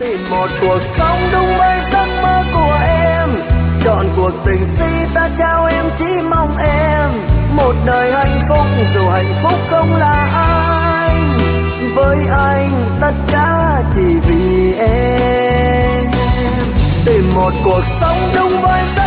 Tìm một cuộc sống đúng với giấc mơ của em, chọn cuộc tình si ta trao em, chỉ mong em một đời hạnh phúc, dù hạnh phúc không là anh. Với anh tất cả chỉ vì em. Tìm một cuộc sống đúng với